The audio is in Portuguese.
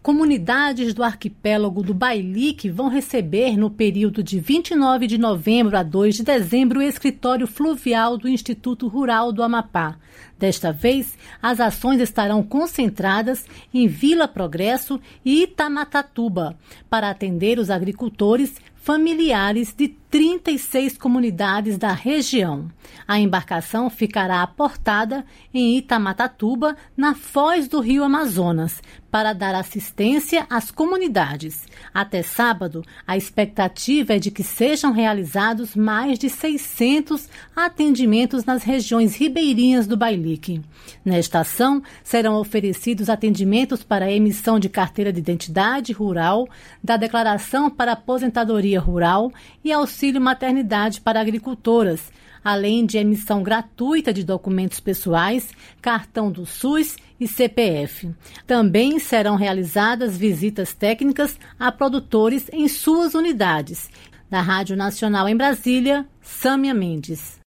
Comunidades do arquipélago do Bailique vão receber, no período de 29 de novembro a 2 de dezembro, o escritório fluvial do Instituto Rural do Amapá. Desta vez, as ações estarão concentradas em Vila Progresso e Itamatatuba, para atender os agricultores familiares de 36 comunidades da região. A embarcação ficará aportada em Itamatatuba, na foz do Rio Amazonas, para dar assistência às comunidades. Até sábado, a expectativa é de que sejam realizados mais de 600 atendimentos nas regiões ribeirinhas do Bailique. Nesta ação, serão oferecidos atendimentos para a emissão de carteira de identidade rural, da declaração para aposentadoria rural e auxílio maternidade para agricultoras, além de emissão gratuita de documentos pessoais, cartão do SUS e CPF. Também serão realizadas visitas técnicas a produtores em suas unidades. Da Rádio Nacional em Brasília, Sâmia Mendes.